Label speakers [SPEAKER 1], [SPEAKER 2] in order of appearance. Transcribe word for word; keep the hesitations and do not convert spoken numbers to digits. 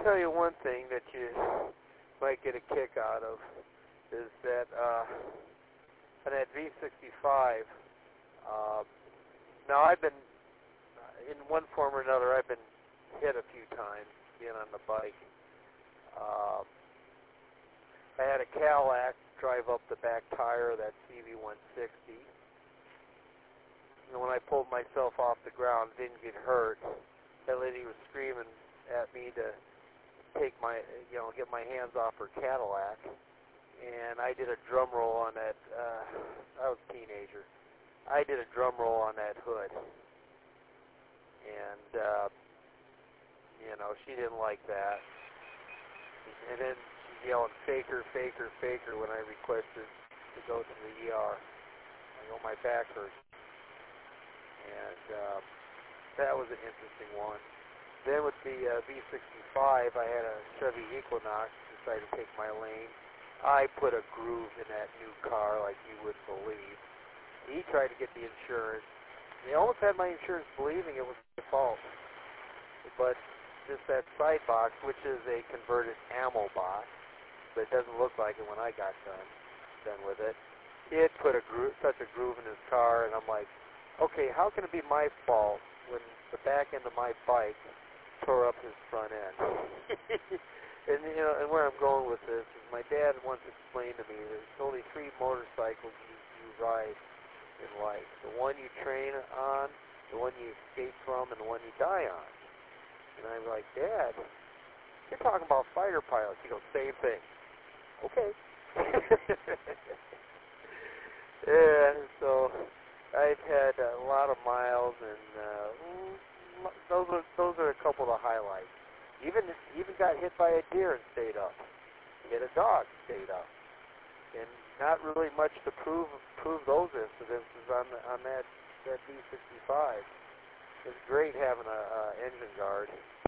[SPEAKER 1] tell you one thing that you might get a kick out of is that uh, on that V sixty-five, uh, now I've been, in one form or another, I've been hit a few times being on the bike. Uh, I had a Cadillac drive up the back tire of that C V one sixty. And when I pulled myself off the ground, didn't get hurt. That lady was screaming at me to take my, you know, get my hands off her Cadillac. And I did a drum roll on that, uh, I was a teenager. I did a drum roll on that hood. And, uh, you know, she didn't like that. And then she's yelling, faker, faker, faker, when I requested to go to the E R. I go, my back hurts. And uh, that was an interesting one. Then with the uh, V sixty-five, I had a Chevy Equinox, decided to take my lane. I put a groove in that new car like you wouldn't believe. He tried to get the insurance. They almost had my insurance believing it was my fault. But just that side box, which is a converted ammo box, but it doesn't look like it when I got done, done with it. It put a groove, such a groove in his car, and I'm like, okay, how can it be my fault when the back end of my bike tore up his front end? And you know, and where I'm going with this is my dad once explained to me there's only three motorcycles you, you ride in life: the one you train on, the one you escape from, and the one you die on. And I'm like, Dad, you're talking about fighter pilots. He goes, same thing. Okay. Yeah, so I've had a lot of miles, and uh, those are those are a couple of the highlights. Even even got hit by a deer and stayed up. Hit a dog, stayed up, and not really much to prove prove those incidences on the, on that that V sixty-five. It's great having a, a engine guard.